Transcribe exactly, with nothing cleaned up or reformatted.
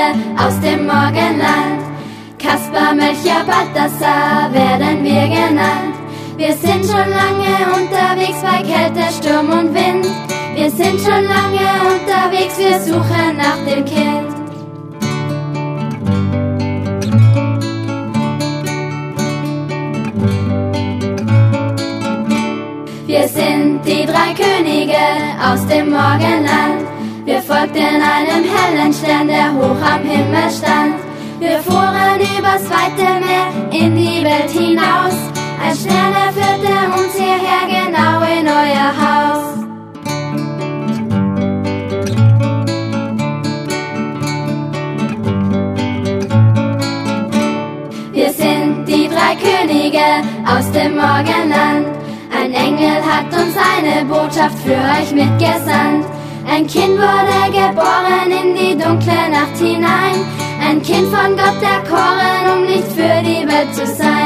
aus dem Morgenland. Kaspar, Melchior, Balthasar werden wir genannt. Wir sind schon lange unterwegs bei Kälte, Sturm und Wind. Wir sind schon lange unterwegs, wir suchen nach dem Kind. Wir sind die drei Könige aus dem Morgenland. Wir folgten einem hellen Stern, der hoch am Himmel stand. Wir fuhren übers weite Meer in die Welt hinaus. Ein Stern, der führte uns hierher, genau in euer Haus. Wir sind die drei Könige aus dem Morgenland. Ein Engel hat uns eine Botschaft für euch mitgesandt. Ein Kind wurde geboren in die dunkle Nacht hinein. Ein Kind von Gott erkoren, um Licht für die Welt zu sein.